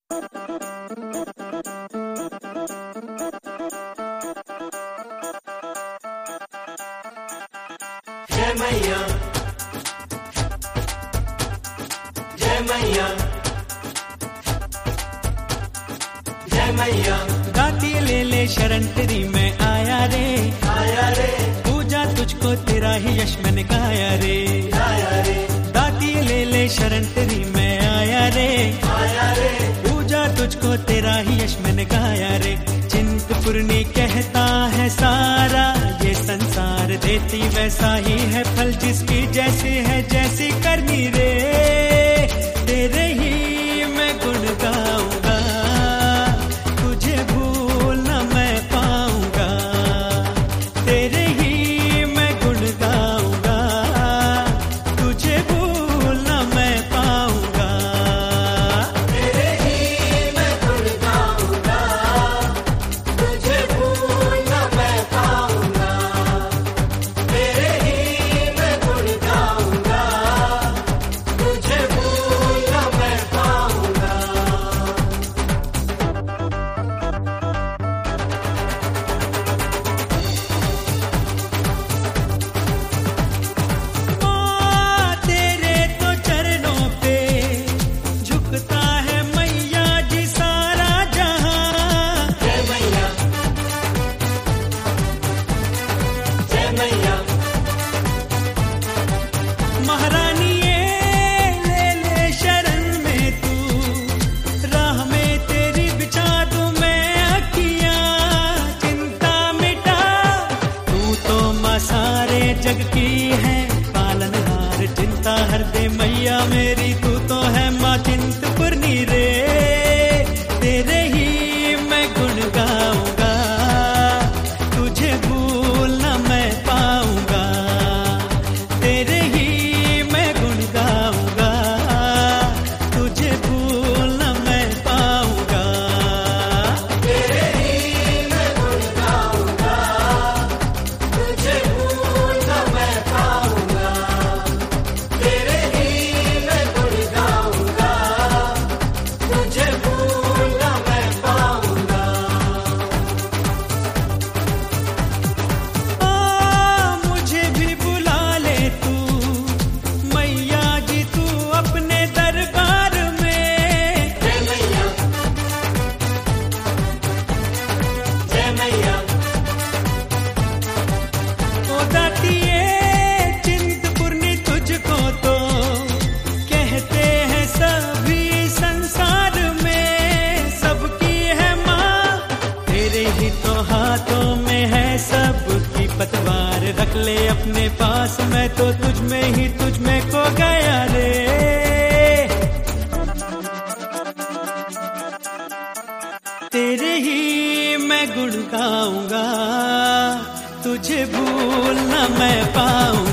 जय मैया जय मैया जय मैया। गाती ले ले शरण तेरी मैं आया रे पूजा तुझको तेरा ही यश मैंने गाया रे गाती ले ले शरण तेरी मैं आया रे पूजा तुझको तेरा ही यश मैंने गाया रे। चिंतपूर्णी कहता है सारा ये संसार देती वैसा ही है फल जिसकी जैसी है जैसी करनी रे। तेरे ही मैं गुण गाऊंगा तुझे भूल न मैं पाऊंगा। तेरे ही मैं गुण गाऊंगा तुझे भूल न मैं पाऊंगा। तेरे ही मैं गुण गाऊंगा तुझे भूल न मैं पाऊंगा। तेरे ही मैं गुण गाऊंगा तुझे भूल न मैं पाऊंगा। माँ तेरे तो चरणों पे झुकता है मैया जी सारा जहां। जय मैया जय मैया। महारानी ये ले ले शरण में तू राह में तेरी बिछा दूं मैं अखियां। चिंता मिटा तू तो माँ सारे जग की है पालनहार। चिंता हर दे मैया मेरी तू तो है माँ चिंतपूर्णी रे। तेरे ही मैं गुण गाऊंगा तुझे भूल न मैं पाऊंगा। तेरे ही मैं गुण गाऊंगा तुझे भूल न मैं पाऊंगा। तेरे ही मैं गुण गाऊंगा तुझे भूल न मैं पाऊंगा। तेरे ही मैं गुण गाऊंगा तुझे भूल न मैं पाऊंगा। मुझे भी बुला ले तू मैया जी तू अपने दरबार में। जय मैया जय मैया। ओ दातिए चिंतपूर्णी तुझको तो कहते हैं सभी संसार में। सबकी है माँ तेरे ही तो हाथों में है सबकी पतवार। रख ले अपने पास मैं तो तुझ में खो गया रे। तेरे ही मैं गुण गाऊंगा तुझे भूल न मैं पाऊंगा।